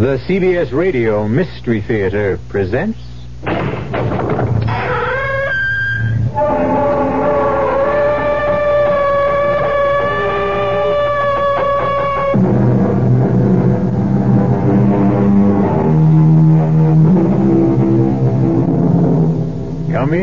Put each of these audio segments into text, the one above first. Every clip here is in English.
The CBS Radio Mystery Theater presents... Come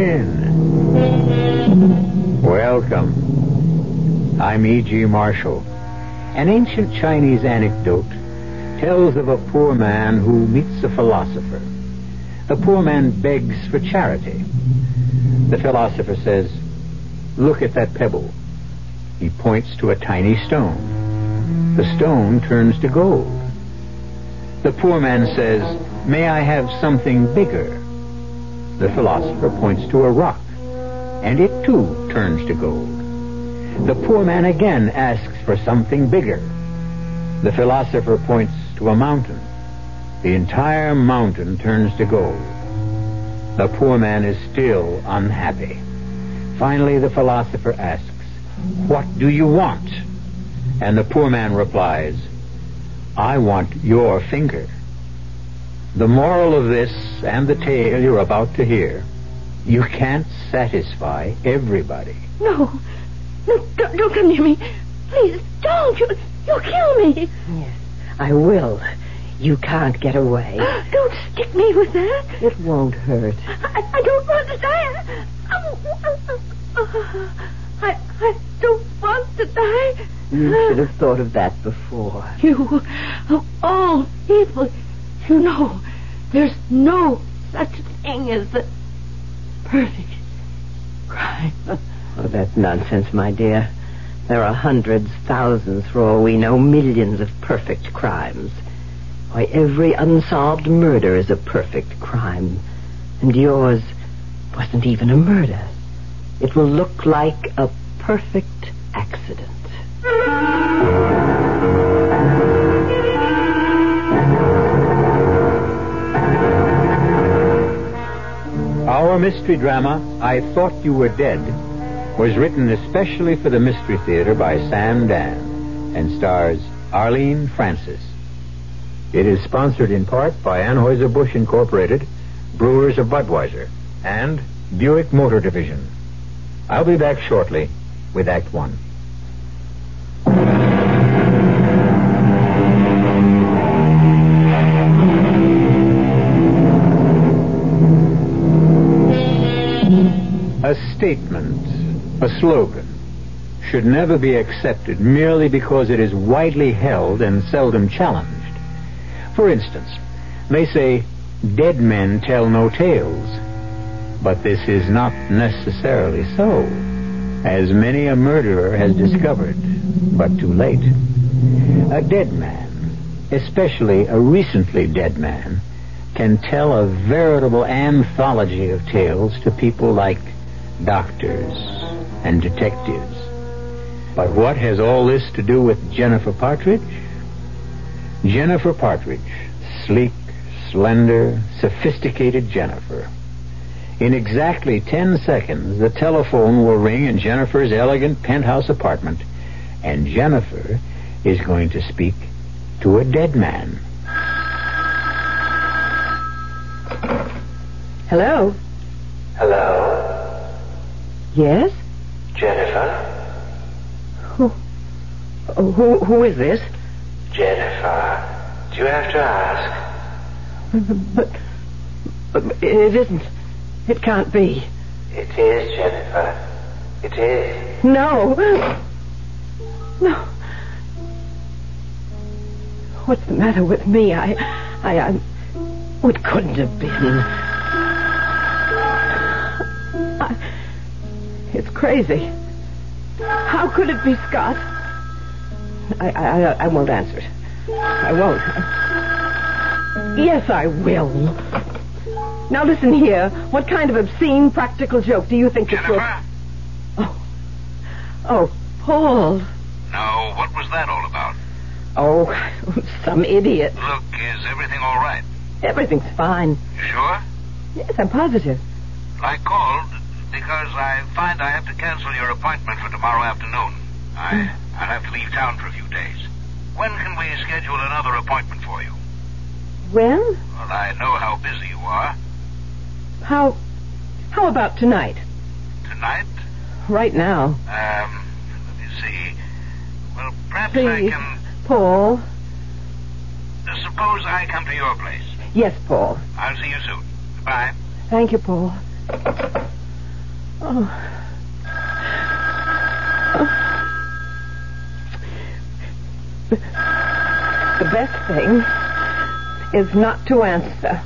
in. Welcome. I'm E.G. Marshall. An ancient Chinese anecdote tells of a poor man who meets a philosopher. The poor man begs for charity. The philosopher says, "Look at that pebble." He points to a tiny stone. The stone turns to gold. The poor man says, "May I have something bigger?" The philosopher points to a rock, and it too turns to gold. The poor man again asks for something bigger. The philosopher points to a mountain. The entire mountain turns to gold. The poor man is still unhappy. Finally, the philosopher asks, "What do you want?" And the poor man replies, "I want your finger." The moral of this and the tale you're about to hear: you can't satisfy everybody. No, don't come near me. Please, don't. You'll kill me. Yes, I will. You can't get away. Don't stick me with that. It won't hurt. I don't want to die. I don't want to die. You should have thought of that before. You, of all people, you know, there's no such thing as the perfect crime. Oh, that's nonsense, my dear. There are hundreds, thousands, for all we know, millions of perfect crimes. Why, every unsolved murder is a perfect crime. And yours wasn't even a murder. It will look like a perfect accident. Our mystery drama, I Thought You Were Dead, was written especially for the Mystery Theater by Sam Dan and stars Arlene Francis. It is sponsored in part by Anheuser-Busch Incorporated, Brewers of Budweiser, and Buick Motor Division. I'll be back shortly with Act One. A statement, a slogan, should never be accepted merely because it is widely held and seldom challenged. For instance, they say, "Dead men tell no tales." But this is not necessarily so, as many a murderer has discovered, but too late. A dead man, especially a recently dead man, can tell a veritable anthology of tales to people like doctors and detectives. But what has all this to do with Jennifer Partridge? Jennifer Partridge, sleek, slender, sophisticated Jennifer. In exactly 10 seconds, the telephone will ring in Jennifer's elegant penthouse apartment, and Jennifer is going to speak to a dead man. Hello? Hello? Yes? Jennifer? Who is this? Jennifer, do you have to ask? But it isn't. It can't be. It is, Jennifer. It is. No. What's the matter with me? It couldn't have been. It's crazy. How could it be Scott? I won't answer it. I won't. Yes, I will. Now listen here. What kind of obscene practical joke do you think this will... Jennifer? Oh, Paul. No, what was that all about? Oh, some idiot. Look, is everything all right? Everything's fine. You sure? Yes, I'm positive. I called because I find I have to cancel your appointment for tomorrow afternoon. I'll have to leave town for a few days. When can we schedule another appointment for you? When? Well, I know how busy you are. How about tonight? Tonight? Right now. Let me see. Well, perhaps I Please, can... Paul. Suppose I come to your place. Yes, Paul. I'll see you soon. Goodbye. Thank you, Paul. Oh. The best thing is not to answer.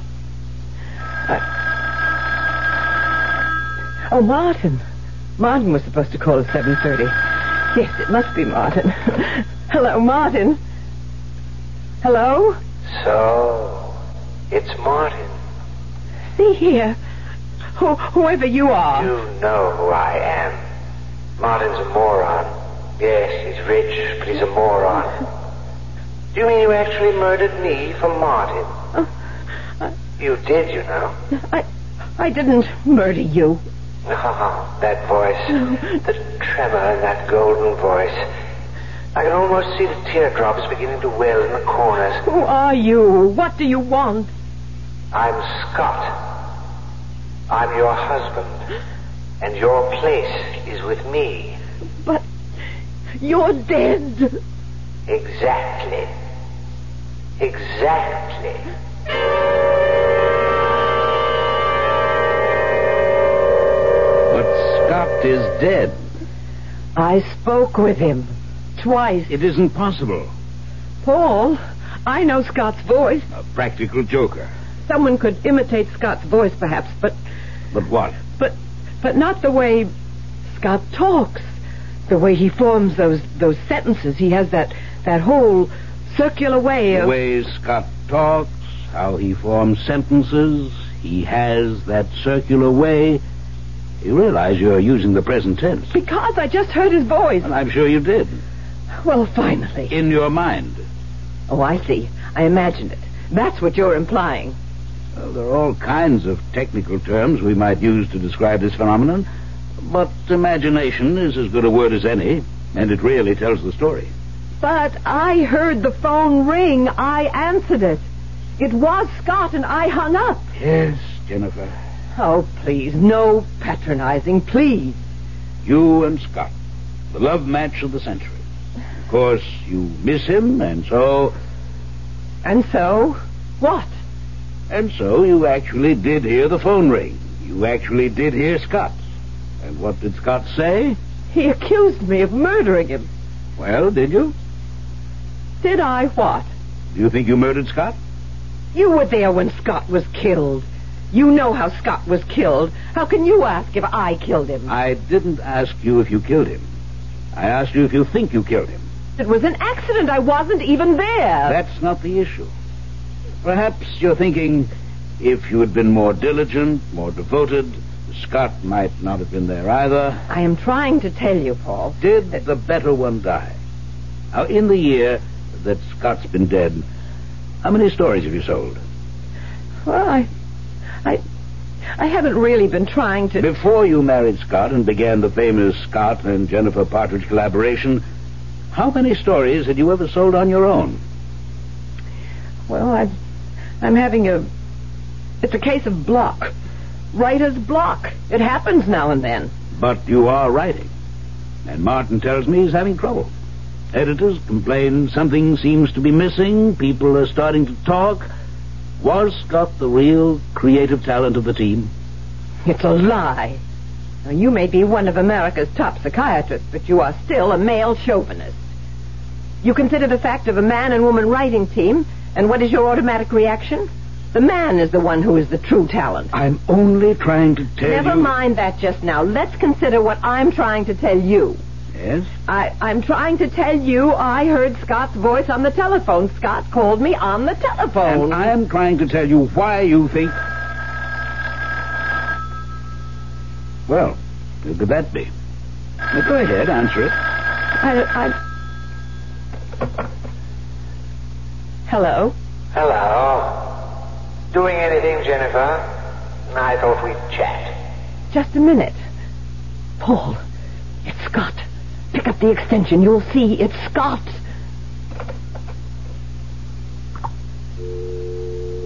Oh, Martin. Martin was supposed to call at 7:30. Yes, it must be Martin. Hello, Martin. Hello? So, it's Martin. See here. Whoever you are. You know who I am. Martin's a moron. Yes, he's rich, but he's a moron. Do you mean you actually murdered me for Martin? You did, you know. I didn't murder you. Oh, that voice. The tremor in that golden voice. I can almost see the teardrops beginning to well in the corners. Who are you? What do you want? I'm Scott. I'm your husband. And your place is with me. But you're dead. Exactly. Exactly. But Scott is dead. I spoke with him. Twice. It isn't possible. Paul, I know Scott's voice. A practical joker. Someone could imitate Scott's voice, perhaps, but But what? but not the way Scott talks. The way he forms those sentences. He has that whole circular way of... The way Scott talks, how he forms sentences, he has that circular way. You realize you're using the present tense. Because I just heard his voice. And I'm sure you did. Well, finally. In your mind. Oh, I see. I imagined it. That's what you're implying. Well, there are all kinds of technical terms we might use to describe this phenomenon, but imagination is as good a word as any, and it really tells the story. But I heard the phone ring. I answered it. It was Scott, and I hung up. Yes, Jennifer. Oh, please, no patronizing, please. You and Scott, the love match of the century. Of course, you miss him, and so... And so, what? And so you actually did hear the phone ring. You actually did hear Scott's. And what did Scott say? He accused me of murdering him. Well, did you? Did I what? Do you think you murdered Scott? You were there when Scott was killed. You know how Scott was killed. How can you ask if I killed him? I didn't ask you if you killed him. I asked you if you think you killed him. It was an accident. I wasn't even there. That's not the issue. Perhaps you're thinking if you had been more diligent, more devoted, Scott might not have been there either. I am trying to tell you, Paul. Did the better one die? Now, in the year that Scott's been dead, how many stories have you sold? Well, I haven't really been trying to... Before you married Scott and began the famous Scott and Jennifer Partridge collaboration, how many stories had you ever sold on your own? Well, I'm having it's a case of block. Writer's block. It happens now and then. But you are writing. And Martin tells me he's having trouble. Editors complain something seems to be missing. People are starting to talk. Was Scott the real creative talent of the team? It's a lie. Now, you may be one of America's top psychiatrists, but you are still a male chauvinist. You consider the fact of a man and woman writing team, and what is your automatic reaction? The man is the one who is the true talent. I'm only trying to tell you... Never mind that just now. Let's consider what I'm trying to tell you. Yes? I'm trying to tell you I heard Scott's voice on the telephone. Scott called me on the telephone. And I'm trying to tell you why you think... Well, who could that be? Now, go ahead, answer it. Hello? Hello. Doing anything, Jennifer? I thought we'd chat. Just a minute. Paul, it's Scott. Pick up the extension. You'll see it's Scott.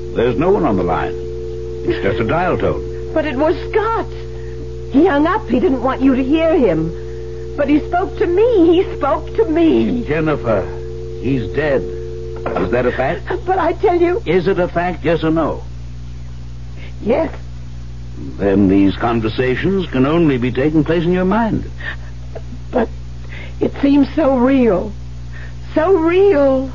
There's no one on the line. It's just a dial tone. But it was Scott. He hung up. He didn't want you to hear him. But he spoke to me. He spoke to me. Jennifer, he's dead. Is that a fact? But I tell you... Is it a fact, yes or no? Yes. Then these conversations can only be taking place in your mind. But it seems so real. So real.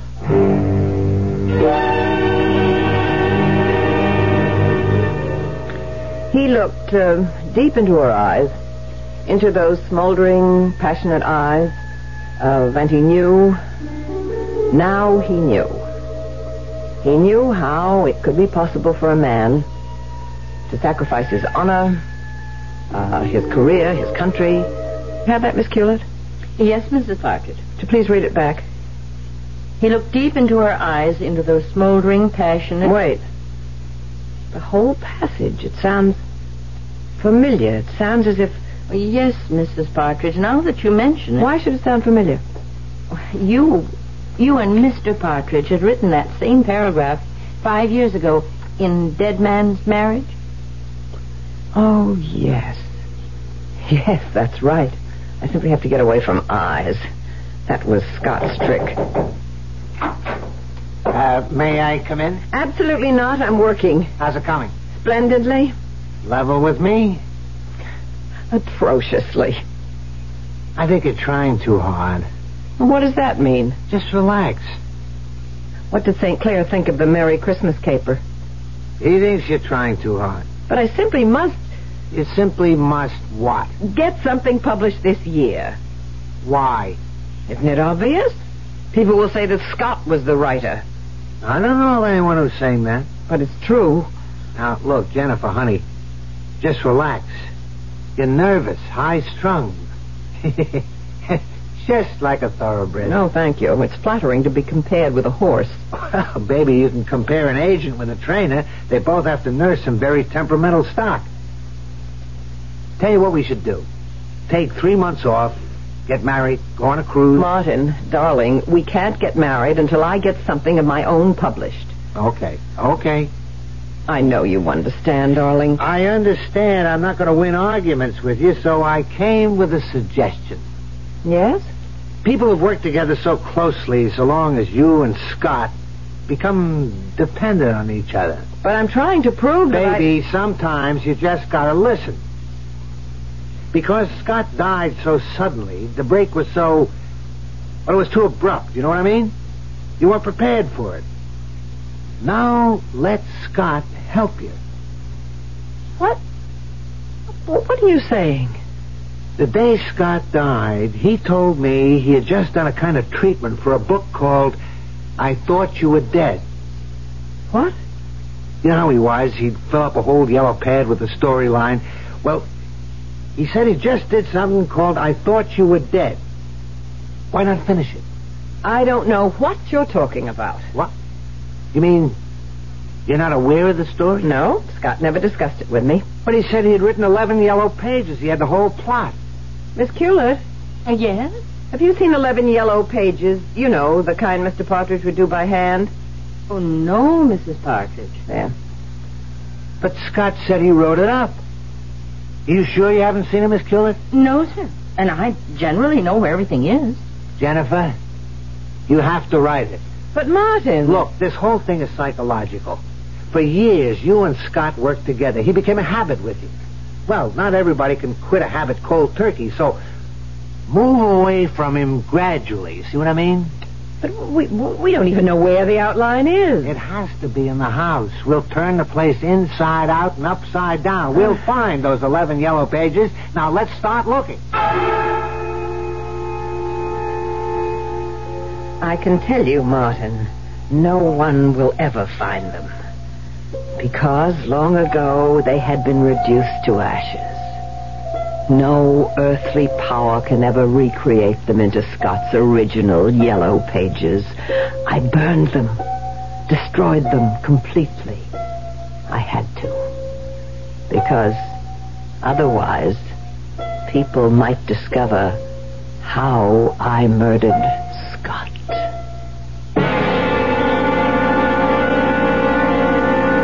He looked deep into her eyes, into those smoldering, passionate eyes, and he knew. Now he knew. He knew how it could be possible for a man to sacrifice his honor, his career, his country. You have that, Miss Culet? Yes, Mrs. Partridge. To please read it back. He looked deep into her eyes, into those smoldering, passionate... Wait. The whole passage, it sounds familiar. It sounds as if... Yes, Mrs. Partridge, now that you mention it... Why should it sound familiar? You and Mr. Partridge had written that same paragraph 5 years ago in Dead Man's Marriage. Oh, yes. Yes, that's right. I simply have to get away from eyes. That was Scott's trick. May I come in? Absolutely not. I'm working. How's it coming? Splendidly. Level with me? Atrociously. I think you're trying too hard. What does that mean? Just relax. What did St. Clair think of the Merry Christmas caper? He thinks you're trying too hard. But I simply must... You simply must what? Get something published this year. Why? Isn't it obvious? People will say that Scott was the writer. I don't know of anyone who's saying that. But it's true. Now, look, Jennifer, honey, just relax. You're nervous, high-strung. Just like a thoroughbred. No, thank you. It's flattering to be compared with a horse. Well, baby, you can compare an agent with a trainer. They both have to nurse some very temperamental stock. Tell you what we should do. Take 3 months off, get married, go on a cruise. Martin, darling, we can't get married until I get something of my own published. Okay. I know you understand, darling. I understand. I'm not going to win arguments with you, so I came with a suggestion. Yes? People who've worked together so closely, so long as you and Scott, become dependent on each other. But I'm trying to prove that Baby, sometimes you just got to listen. Because Scott died so suddenly, the break was so... Well, it was too abrupt, you know what I mean? You weren't prepared for it. Now, let Scott help you. What? What are you saying? The day Scott died, he told me he had just done a kind of treatment for a book called I Thought You Were Dead. What? You know how he was? He'd fill up a whole yellow pad with the storyline. Well, he said he just did something called I Thought You Were Dead. Why not finish it? I don't know what you're talking about. What? You mean you're not aware of the story? No, Scott never discussed it with me. But he said he had written 11 yellow pages. He had the whole plot. Miss Culet, Yes? have you seen 11 yellow pages? You know, the kind Mr. Partridge would do by hand. Oh, no, Mrs. Partridge. There. But Scott said he wrote it up. Are you sure you haven't seen it, Miss Culet? No, sir. And I generally know where everything is. Jennifer, you have to write it. But Martin... Look, this whole thing is psychological. For years, you and Scott worked together. He became a habit with you. Well, not everybody can quit a habit cold turkey, so move away from him gradually. See what I mean? But we don't even know where the outline is. It has to be in the house. We'll turn the place inside out and upside down. We'll find those 11 yellow pages. Now, let's start looking. I can tell you, Martin, no one will ever find them. Because long ago they had been reduced to ashes. No earthly power can ever recreate them into Scott's original yellow pages. I burned them, destroyed them completely. I had to. Because otherwise, people might discover how I murdered Scott.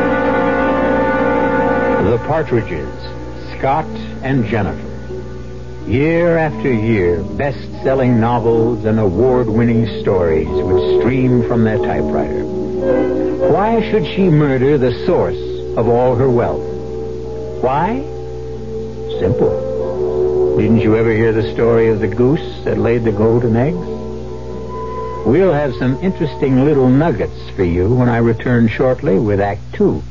Partridges, Scott and Jennifer. Year after year, best-selling novels and award-winning stories would stream from their typewriter. Why should she murder the source of all her wealth? Why? Simple. Didn't you ever hear the story of the goose that laid the golden eggs? We'll have some interesting little nuggets for you when I return shortly with Act 2.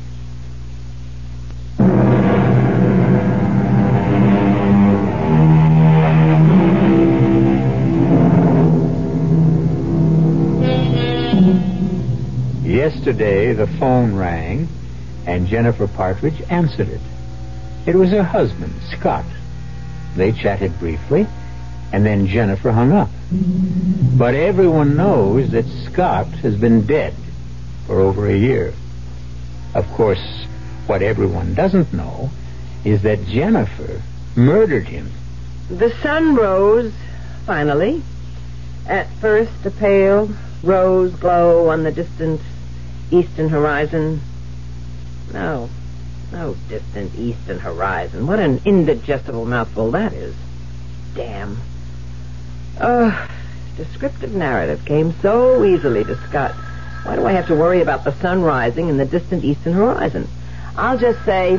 Yesterday, the phone rang, and Jennifer Partridge answered it. It was her husband, Scott. They chatted briefly, and then Jennifer hung up. But everyone knows that Scott has been dead for over a year. Of course, what everyone doesn't know is that Jennifer murdered him. The sun rose, finally. At first, a pale rose glow on the distant eastern horizon. No distant eastern horizon. What an indigestible mouthful that is. Damn. Descriptive narrative came so easily to Scott. Why do I have to worry about the sun rising in the distant eastern horizon? I'll just say,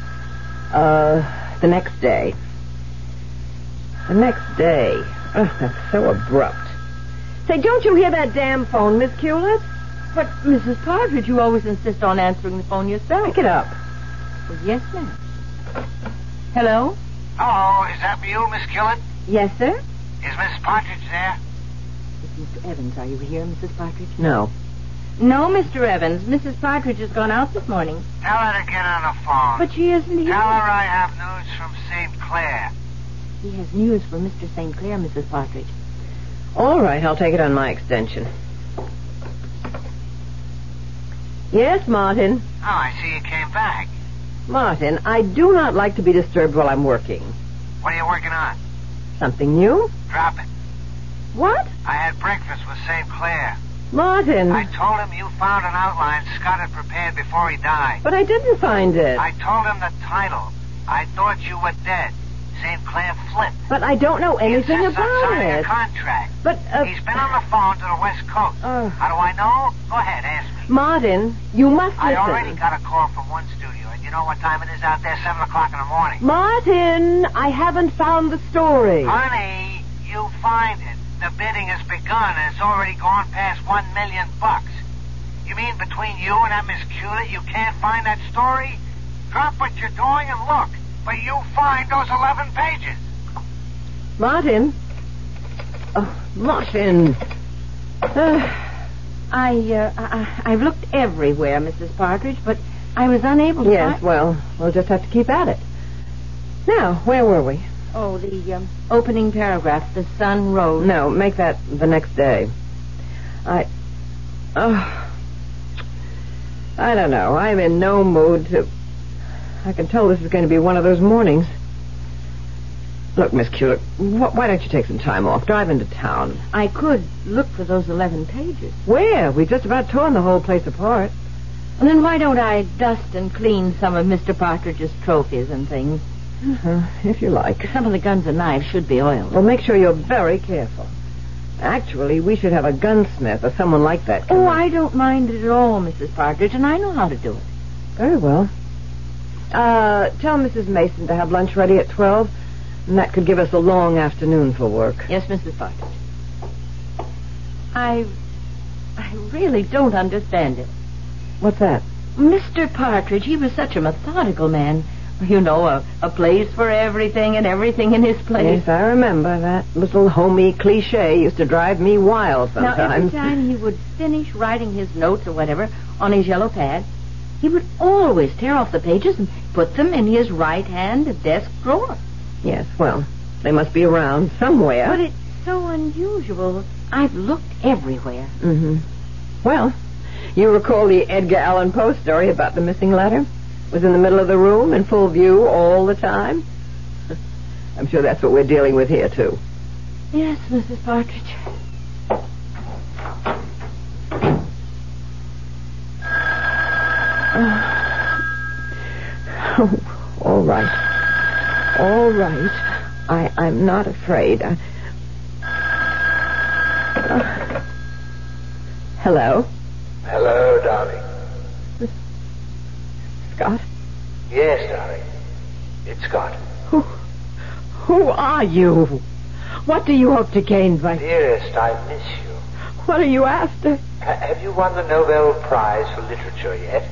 the next day. The next day. That's so abrupt. Say, don't you hear that damn phone, Miss Hewlett? But, Mrs. Partridge, you always insist on answering the phone yourself. Pick it up. Well, yes, ma'am. Hello? Hello, is that you, Miss Hewlett? Yes, sir? Is Miss Partridge there? Is Mr. Evans, are you here, Mrs. Partridge? No. No, Mr. Evans. Mrs. Partridge has gone out this morning. Tell her to get on the phone. But she isn't here. Tell her I have news from St. Clair. He has news for Mr. St. Clair, Mrs. Partridge. All right, I'll take it on my extension. Yes, Martin. Oh, I see you came back. Martin, I do not like to be disturbed while I'm working. What are you working on? Something new? Drop it. What? I had breakfast with St. Clair. Martin. I told him you found an outline Scott had prepared before he died. But I didn't find it. I told him the title. I thought you were dead. St. Clair flipped. But I don't know anything he insists on about signing it. a contract. But, He's been on the phone to the West Coast. How do I know? Go ahead, ask me. Martin, you must listen. I already got a call from one studio, and you know what time it is out there? 7 o'clock in the morning. Martin, I haven't found the story. Honey, you find it. The bidding has begun, and it's already gone past $1 million. You mean between you and that Miss Hewlett, you can't find that story? Drop what you're doing and look. But you'll find those 11 pages. Martin? Oh, Martin. I've looked everywhere, Mrs. Partridge, but I was unable to Yes, find... well, we'll just have to keep at it. Now, where were we? Oh, the opening paragraph, the sun rose. No, make that the next day. I don't know. I'm in no mood to... I can tell this is going to be one of those mornings. Look, Miss Hewlett, why don't you take some time off? Drive into town. I could look for those 11 pages. Where? We've just about torn the whole place apart. And then why don't I dust and clean some of Mr. Partridge's trophies and things? If you like. Some of the guns and knives should be oiled. Well, make sure you're very careful. Actually, we should have a gunsmith or someone like that. Oh, I don't mind it at all, Mrs. Partridge, and I know how to do it. Very well. Tell Mrs. Mason to have lunch ready at 12, and that could give us a long afternoon for work. Yes, Mrs. Partridge. I really don't understand it. What's that? Mr. Partridge, he was such a methodical man. You know, a place for everything and everything in his place. Yes, I remember. That little homey cliche used to drive me wild sometimes. Now, every time he would finish writing his notes or whatever on his yellow pad, he would always tear off the pages and put them in his right-hand desk drawer. Yes, well, they must be around somewhere. But it's so unusual. I've looked everywhere. Mm-hmm. Well, you recall the Edgar Allan Poe story about the missing letter? Was in the middle of the room, in full view all the time? I'm sure that's what we're dealing with here, too. Yes, Mrs. Partridge. All right. All right. I'm not afraid. Hello? Hello, darling. Scott? Yes, darling. It's Scott. Who are you? What do you hope to gain by... Dearest, I miss you. What are you after? Have you won the Nobel Prize for Literature yet?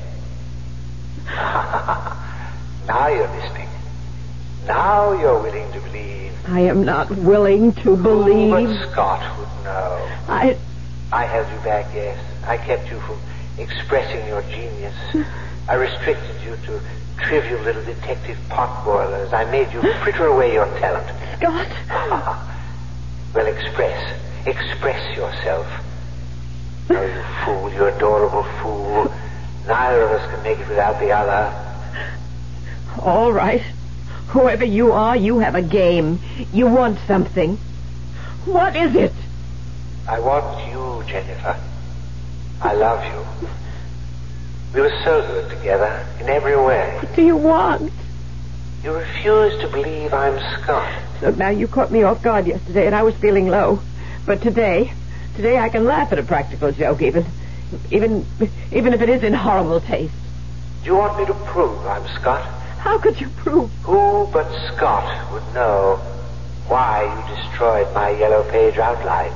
Now you're listening. Now you're willing to believe. I am not willing to believe. Who but Scott would know? I held you back, yes. I kept you from expressing your genius. I restricted you to trivial little detective potboilers. I made you fritter away your talent. Scott? Well, express yourself. Oh, you fool, you adorable fool. Neither of us can make it without the other. All right. Whoever you are, you have a game. You want something. What is it? I want you, Jennifer. I love you. We were so good together in every way. What do you want? You refuse to believe I'm Scott. Look, now, you caught me off guard yesterday, and I was feeling low. But today I can laugh at a practical joke, even if it is in horrible taste. Do you want me to prove I'm Scott? How could you prove? Who but Scott would know why you destroyed my yellow page outline?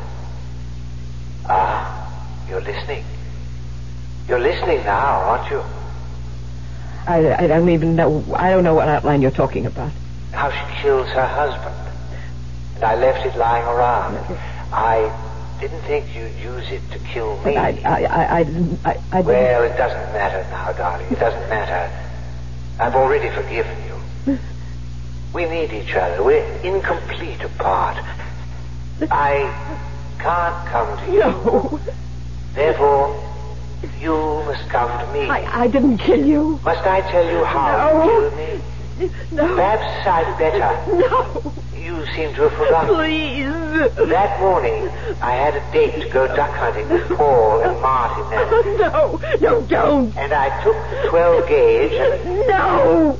You're listening. You're listening now, aren't you? I don't even know. I don't know what outline you're talking about. How she kills her husband. And I left it lying around. I didn't think you'd use it to kill me. I didn't. Well, it doesn't matter now, darling. It doesn't matter. I've already forgiven you. We need each other. We're incomplete apart. I can't come to you. No. Therefore, you must come to me. I didn't kill you. Must I tell you how you killed me? No. Perhaps I'd better. No. You seem to have forgotten. Please. That morning, I had a date to go duck hunting with Paul and Martin. No, don't. And I took the 12 gauge and... No.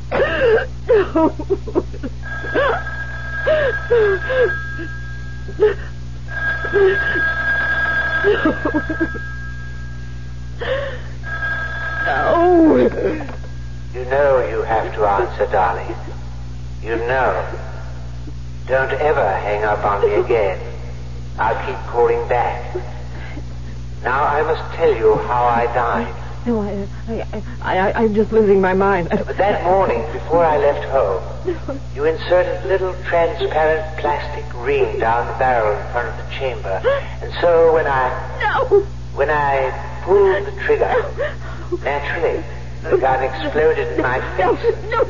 No. You know you have to answer, darling. You know. Don't ever hang up on me again. I'll keep calling back. Now I must tell you how I died. No, I'm just losing my mind. But that morning, before I left home, you inserted a little transparent plastic ring down the barrel in front of the chamber. And so when I pulled the trigger, naturally, the gun exploded in my face. No!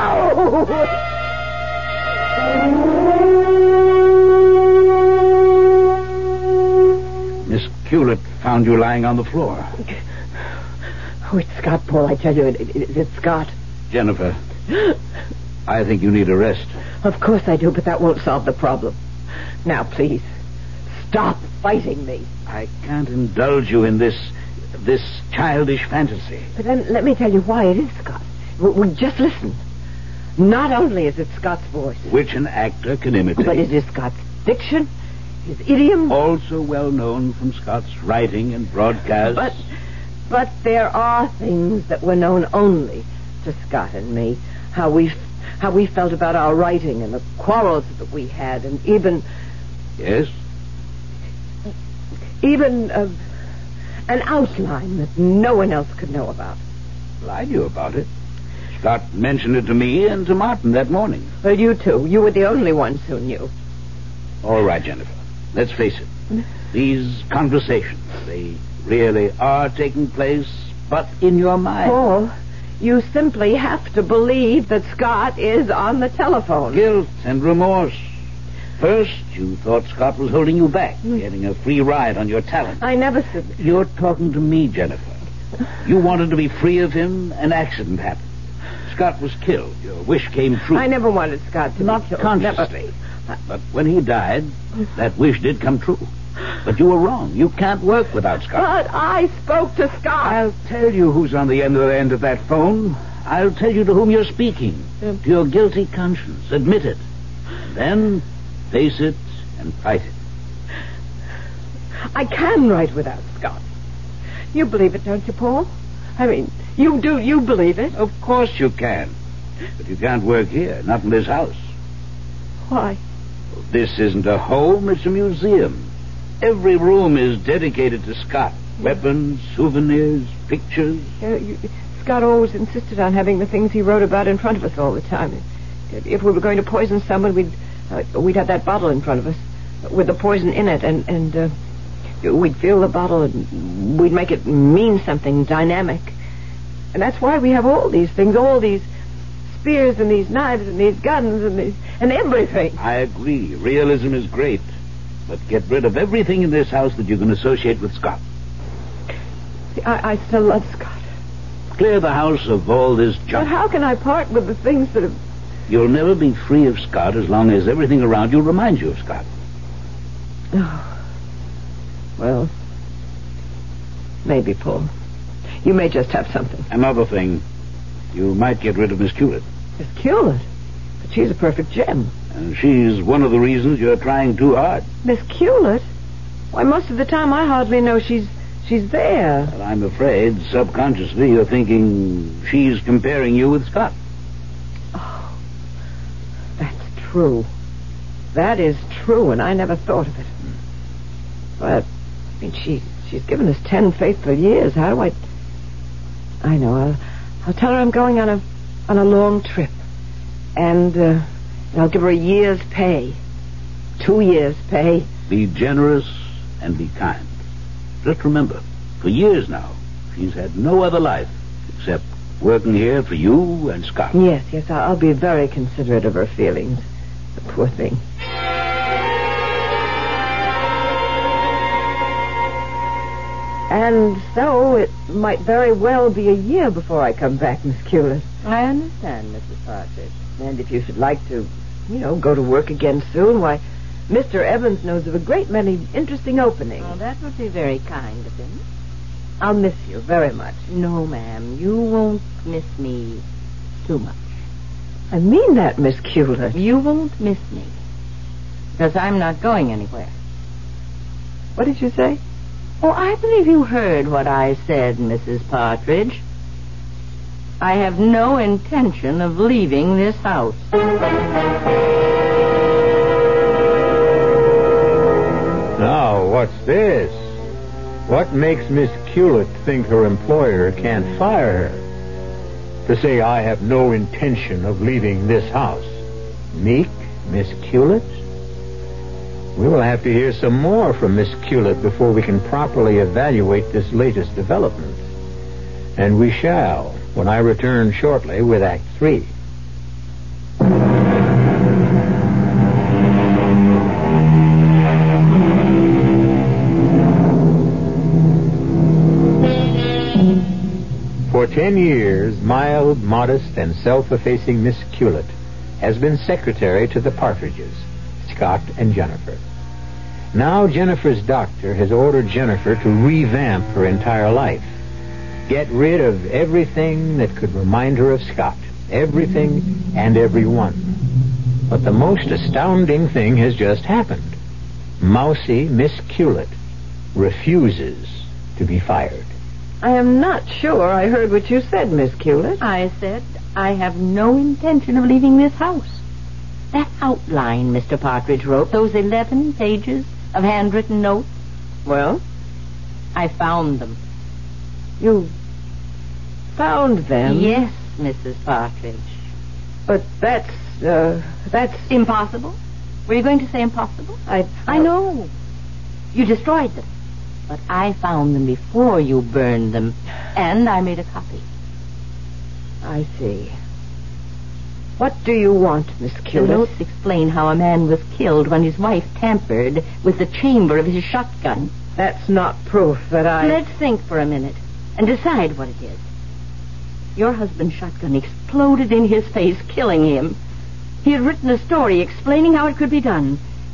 Miss Hewlett found you lying on the floor. Oh, it's Scott, Paul. I tell you, it's Scott. Jennifer, I think you need a rest. Of course I do, but that won't solve the problem. Now, please, stop fighting me. I can't indulge you in this childish fantasy. But then let me tell you why it is Scott. Just listen. Not only is it Scott's voice, which an actor can imitate, but it is Scott's diction, his idiom. Also well known from Scott's writing and broadcasts. But there are things that were known only to Scott and me. How we felt about our writing and the quarrels that we had, and even... Yes? Even an outline that no one else could know about. Well, I knew about it. Scott mentioned it to me and to Martin that morning. Well, you too. You were the only ones who knew. All right, Jennifer. Let's face it. These conversations, they really are taking place, but in your mind. Paul, you simply have to believe that Scott is on the telephone. Guilt and remorse. First, you thought Scott was holding you back, getting a free ride on your talent. I never said... You're talking to me, Jennifer. You wanted to be free of him. An accident happened. Scott was killed. Your wish came true. I never wanted Scott to Not be killed. consciously. Never. But when he died, that wish did come true. But you were wrong. You can't work without Scott. But I spoke to Scott. I'll tell you who's on the end of that phone. I'll tell you to whom you're speaking. To your guilty conscience. Admit it. And then face it and fight it. I can write without Scott. You believe it, don't you, Paul? I mean, you do. You believe it? Of course you can. But you can't work here, not in this house. Why? This isn't a home, it's a museum. Every room is dedicated to Scott. Weapons, souvenirs, pictures. Scott always insisted on having the things he wrote about in front of us all the time. If we were going to poison someone, we'd have that bottle in front of us with the poison in it, and we'd fill the bottle and we'd make it mean something dynamic. And that's why we have all these things, all these spears and these knives and these guns and everything. I agree. Realism is great. But get rid of everything in this house that you can associate with Scott. See, I still love Scott. Clear the house of all this junk. But how can I part with the things that have... You'll never be free of Scott as long as everything around you reminds you of Scott. Oh. Well, maybe, Paul. You may just have something. Another thing. You might get rid of Miss Hewlett. Miss Hewlett? But she's a perfect gem. And she's one of the reasons you're trying too hard. Miss Hewlett? Why, most of the time I hardly know she's there. Well, I'm afraid subconsciously you're thinking she's comparing you with Scott. Oh, that's true. That is true, and I never thought of it. But, I mean, she's given us 10 faithful years. How do I know. I'll tell her I'm going on a long trip. And I'll give her a year's pay. 2 years' pay. Be generous and be kind. Just remember, for years now, she's had no other life except working here for you and Scott. Yes, I'll be very considerate of her feelings. The poor thing. And so it might very well be a year before I come back, Miss Hewlett. I understand, Mrs. Partridge. And if you should like to, go to work again soon, why, Mr. Evans knows of a great many interesting openings. Oh, that would be very kind of him. I'll miss you very much. No, ma'am, you won't miss me too much. I mean that, Miss Hewlett. You won't miss me. Because I'm not going anywhere. What did you say? Oh, I believe you heard what I said, Mrs. Partridge. I have no intention of leaving this house. Now, what's this? What makes Miss Hewlett think her employer can't fire her? To say I have no intention of leaving this house. Meek, Miss Hewlett? We will have to hear some more from Miss Hewlett before we can properly evaluate this latest development. And we shall, when I return shortly with Act 3. For 10 years, mild, modest, and self-effacing Miss Hewlett has been secretary to the Partridges, Scott and Jennifer. Now Jennifer's doctor has ordered Jennifer to revamp her entire life. Get rid of everything that could remind her of Scott. Everything and everyone. But the most astounding thing has just happened. Mousy Miss Hewlett refuses to be fired. I am not sure I heard what you said, Miss Hewlett. I said I have no intention of leaving this house. That outline Mr. Partridge wrote, those 11 pages of handwritten notes. Well? I found them. You found them? Yes, Mrs. Partridge. But that's impossible. Were you going to say impossible? I know. You destroyed them. But I found them before you burned them. And I made a copy. I see. What do you want, Miss The Hewlett? notes explain how a man was killed when his wife tampered with the chamber of his shotgun. That's not proof that Let's think for a minute and decide what it is. Your husband's shotgun exploded in his face, killing him. He had written a story explaining how it could be done.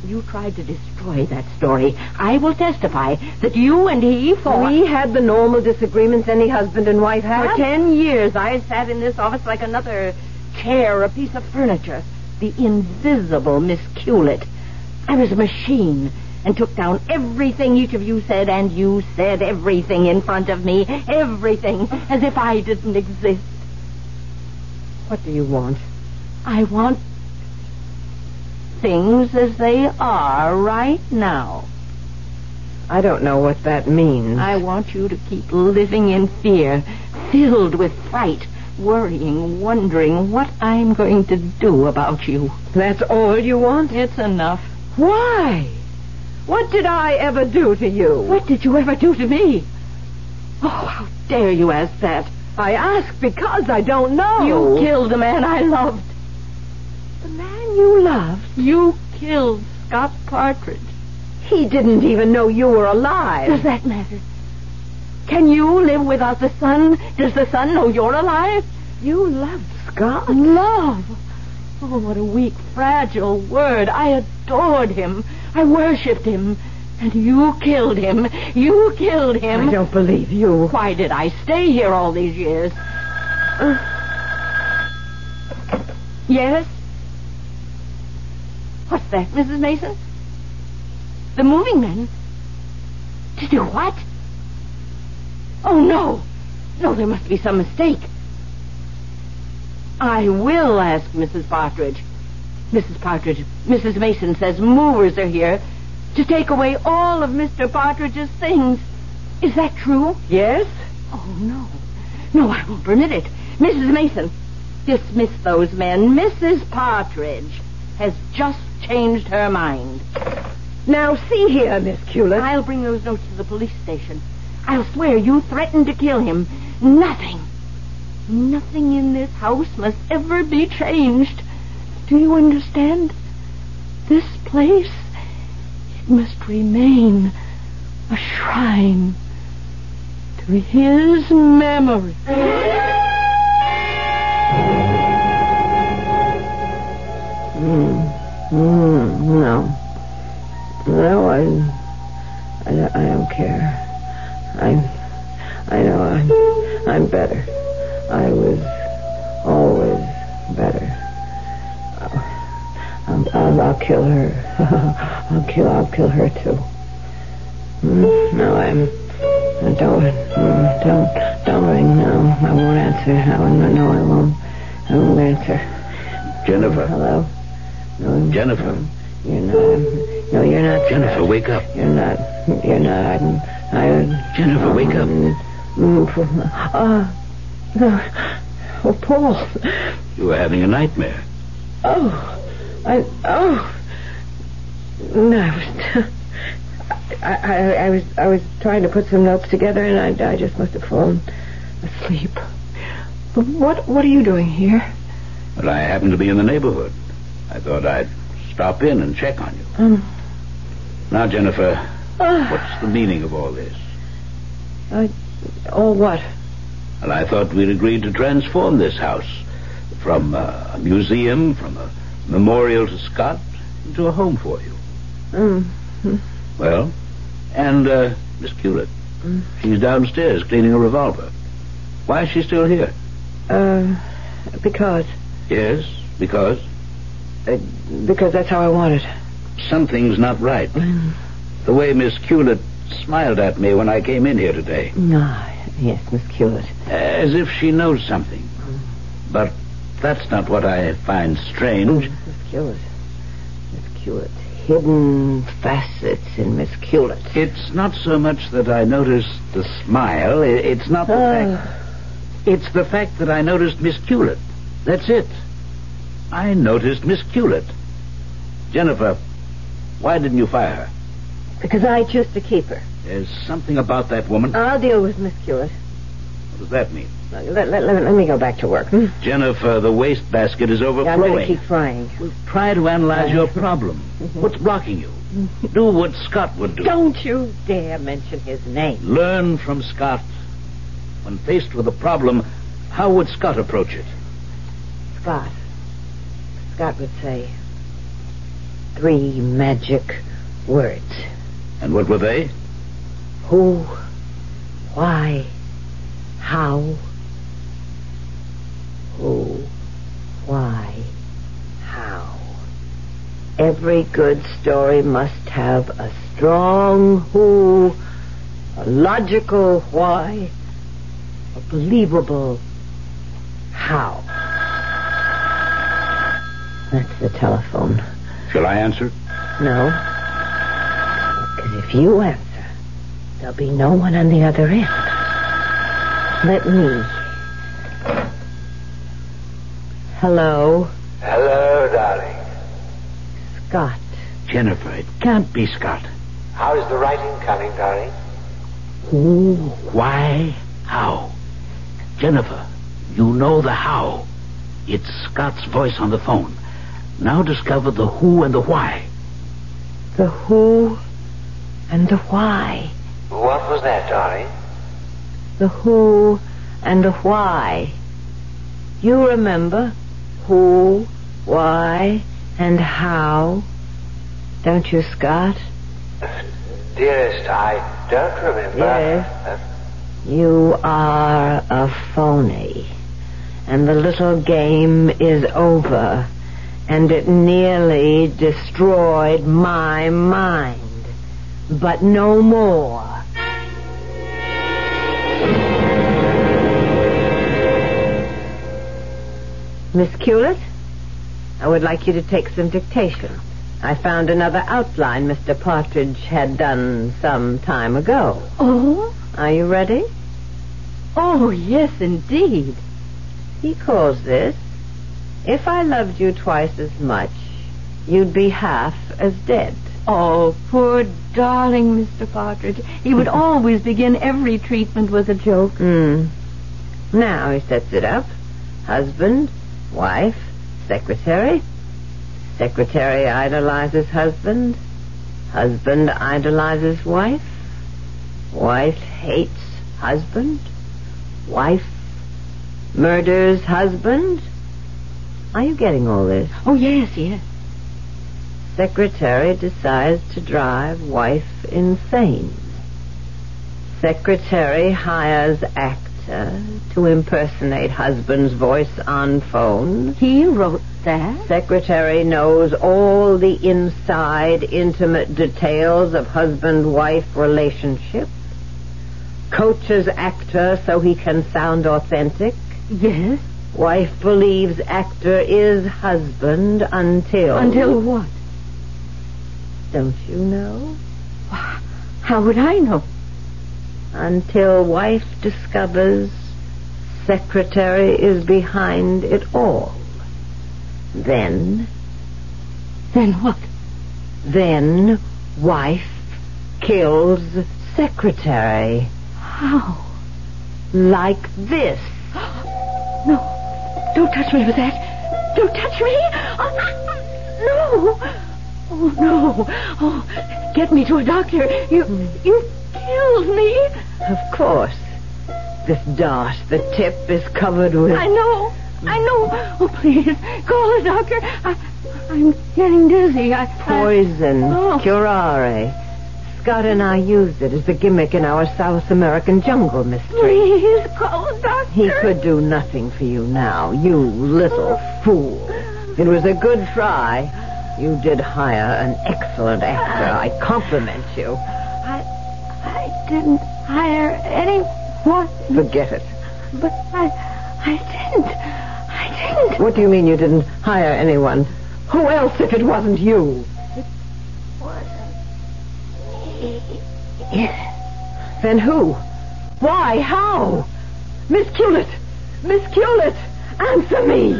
You tried to destroy that story. I will testify that you and he fought. We had the normal disagreements any husband and wife have. For 10 years, I sat in this office like another chair, a piece of furniture. The invisible Miss Hewlett. I was a machine and took down everything each of you said, and you said everything in front of me. Everything, as if I didn't exist. What do you want? I want things as they are right now. I don't know what that means. I want you to keep living in fear, filled with fright, worrying, wondering what I'm going to do about you. That's all you want? It's enough. Why? What did I ever do to you? What did you ever do to me? Oh, how dare you ask that? I ask because I don't know. You killed the man I loved. The man you loved? You killed Scott Partridge. He didn't even know you were alive. Does that matter? Can you live without the sun? Does the sun know you're alive? You loved Scott? Love? Oh, what a weak, fragile word. I adored him. I worshipped him. And you killed him. You killed him. I don't believe you. Why did I stay here all these years? Yes? What's that, Mrs. Mason? The moving men? To do what? Oh, no. No, there must be some mistake. I will ask Mrs. Partridge. Mrs. Partridge, Mrs. Mason says movers are here to take away all of Mr. Partridge's things. Is that true? Yes? Oh, no. No, I won't permit it. Mrs. Mason, dismiss those men. Mrs. Partridge has just changed her mind. Now, see here, Miss Hewlett. I'll bring those notes to the police station. I'll swear you threatened to kill him. Nothing in this house must ever be changed. Do you understand? This place, it must remain a shrine to his memory. No. No, I don't care. I know I'm better. I was always better. I'll kill her. I'll kill her too. No, don't ring. No, I won't answer. No, I won't. I won't answer. Jennifer. Hello. No, Jennifer. You're not. No, you're not. Jennifer, wake up. You're not. Jennifer, wake up. No. Oh, Paul. You were having a nightmare. No, I was trying to put some notes together, and I just must have fallen asleep. But what are you doing here? Well, I happened to be in the neighborhood. I thought I'd stop in and check on you. Now, Jennifer, what's the meaning of all this? All what? Well, I thought we'd agreed to transform this house from a museum, from a memorial to Scott, into a home for you. Well, and Miss Hewlett, she's downstairs cleaning a revolver. Why is she still here? Because. Yes, because? Because that's how I want it. Something's not right. The way Miss Hewlett smiled at me when I came in here today. Yes, Miss Hewlett. As if she knows something. But that's not what I find strange. Miss Hewlett. Hidden facets in Miss Hewlett. It's not so much that I noticed the smile. It's not the fact. It's the fact that I noticed Miss Hewlett. That's it. I noticed Miss Hewlett. Jennifer, why didn't you fire her? Because I choose to keep her. There's something about that woman. I'll deal with Miss Hewlett. What does that mean? Let me go back to work. Jennifer, the wastebasket is overflowing. I'm going to keep trying. Well, try to analyze your problem. What's blocking you? Do what Scott would do. Don't you dare mention his name. Learn from Scott. When faced with a problem, how would Scott approach it? Scott would say, 3 magic words. And what were they? Who, why, how. Who, why, how. Every good story must have a strong who, a logical why, a believable how. That's the telephone. Shall I answer? No. Because if you answer, there'll be no one on the other end. Let me. Hello? Hello, darling. Scott. Jennifer, it can't be Scott. How's the writing coming, darling? Who, why, how. Jennifer, you know the how. It's Scott's voice on the phone. Now discover the who and the why. The who and the why. What was that, darling? The who and the why. You remember who, why, and how, don't you, Scott? Dearest, I don't remember. Yes. You are a phony. And the little game is over. And it nearly destroyed my mind. But no more. Miss Hewlett, I would like you to take some dictation. I found another outline Mr. Partridge had done some time ago. Oh? Are you ready? Oh, yes, indeed. He calls this, If I Loved You Twice as Much, You'd Be Half as Dead. Oh, poor darling Mr. Partridge. He would always begin every treatment with a joke. Now he sets it up. Husband, wife, secretary. Secretary idolizes husband. Husband idolizes wife. Wife hates husband. Wife murders husband. Are you getting all this? Oh, yes. Secretary decides to drive wife insane. Secretary hires actor to impersonate husband's voice on phone. He wrote that? Secretary knows all the inside, intimate details of husband-wife relationship. Coaches actor so he can sound authentic. Yes. Wife believes actor is husband until... Until what? Don't you know? How would I know? Until wife discovers secretary is behind it all. Then... Then what? Then wife kills secretary. How? Like this. No. Don't touch me with that. Don't touch me. No. Oh, no. Oh, get me to a doctor. You killed me. Of course. This dart, the tip, is covered with... I know. Oh, please, call a doctor. I'm getting dizzy. Poison. Curare. Scott and I used it as the gimmick in our South American jungle mystery. Please, call a doctor. He could do nothing for you now, you little fool. It was a good try. You did hire an excellent actor. I compliment you. I didn't hire anyone. Forget it. But I didn't. What do you mean you didn't hire anyone? Who else if it wasn't you? It wasn't me. Then who? Why? How? Miss Hewlett! Miss Hewlett! Answer me!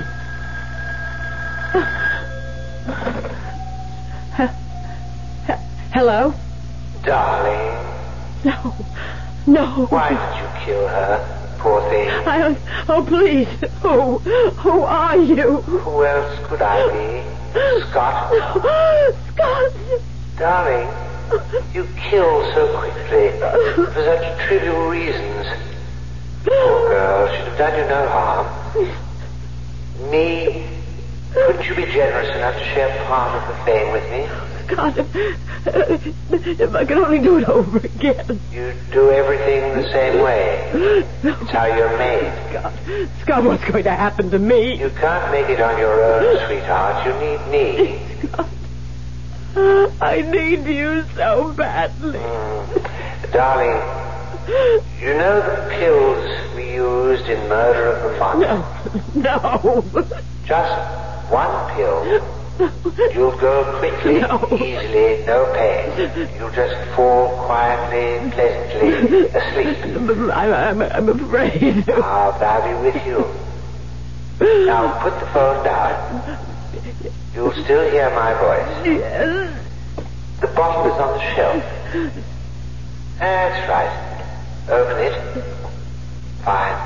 Hello? Darling. No. Why did you kill her, poor thing? Oh, please. Who are you? Who else could I be? Scott? Scott! Darling, you killed so quickly for such trivial reasons. Poor girl should have done you no harm. Me? Could Wouldn't you be generous enough to share part of the fame with me? God, if I could only do it over again. You do everything the same way. It's how you're made. Scott, what's going to happen to me? You can't make it on your own, sweetheart. You need me. Scott, I need you so badly. Darling, you know the pills we used in Murder of the Month? No. Just one pill. You'll go quickly, easily, no pain. You'll just fall quietly, pleasantly asleep. I'm afraid. I'll be with you. Now put the phone down. You'll still hear my voice. Yes. The bottle is on the shelf. That's right. Open it. Fine.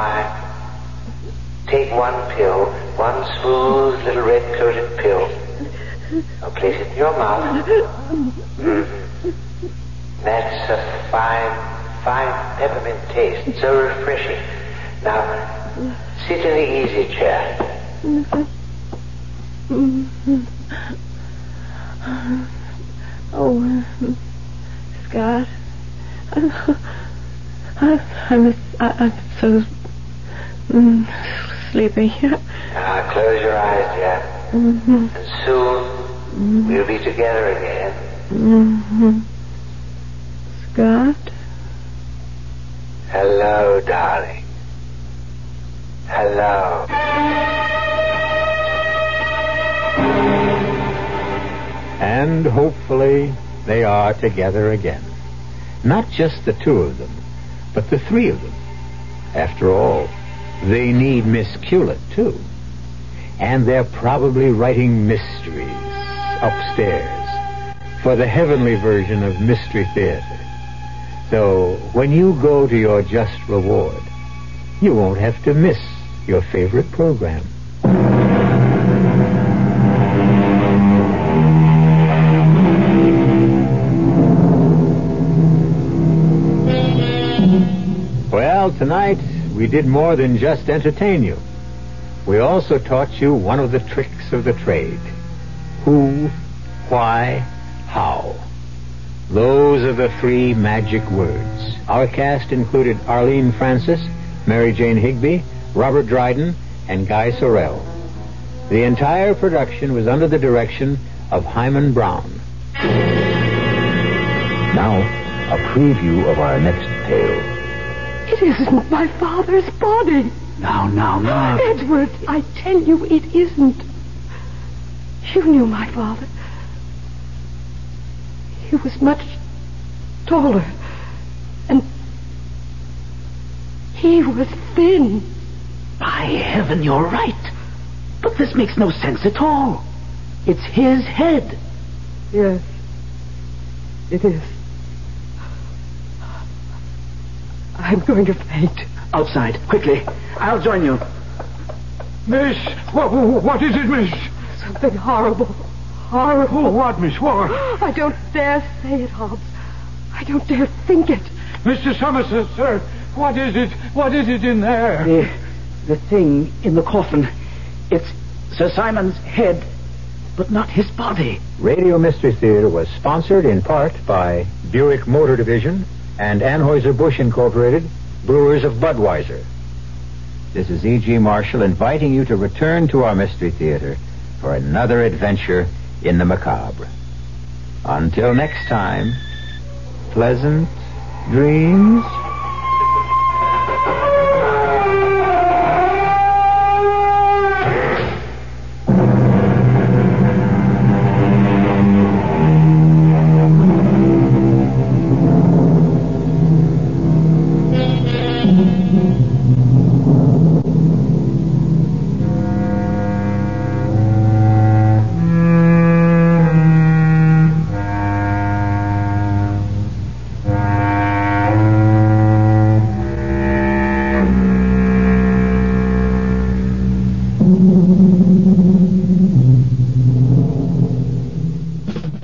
Take one pill, one smooth little red-coated pill. Now place it in your mouth. That's a fine peppermint taste. So refreshing. Now, sit in the easy chair. Oh, Scott. I'm so sleepy. Now, close your eyes, dear. And soon, we'll be together again. Scott? Hello, darling. Hello. And hopefully they are together again. Not just the two of them, but the three of them. After all, they need Miss Culett, too. And they're probably writing mysteries upstairs for the heavenly version of Mystery Theater. So when you go to your just reward, you won't have to miss your favorite program. Well, tonight we did more than just entertain you. We also taught you one of the tricks of the trade. Who, why, how. Those are the three magic words. Our cast included Arlene Francis, Mary Jane Higby, Robert Dryden, and Guy Sorrell. The entire production was under the direction of Hyman Brown. Now, a preview of our next tale. It isn't my father's body. Now. Edward, I tell you, it isn't. You knew my father. He was much taller. And he was thin. By heaven, you're right. But this makes no sense at all. It's his head. Yes, it is. I'm going to faint. Outside, quickly. I'll join you. Miss, what is it, miss? Something horrible. Horrible. Oh, what, miss, what? I don't dare say it, Hobbs. I don't dare think it. Mr. Somerset, sir, what is it? What is it in there? The thing in the coffin. It's Sir Simon's head, but not his body. Radio Mystery Theater was sponsored in part by Buick Motor Division and Anheuser-Busch Incorporated, Brewers of Budweiser. This is E.G. Marshall inviting you to return to our Mystery Theater for another adventure in the macabre. Until next time, pleasant dreams.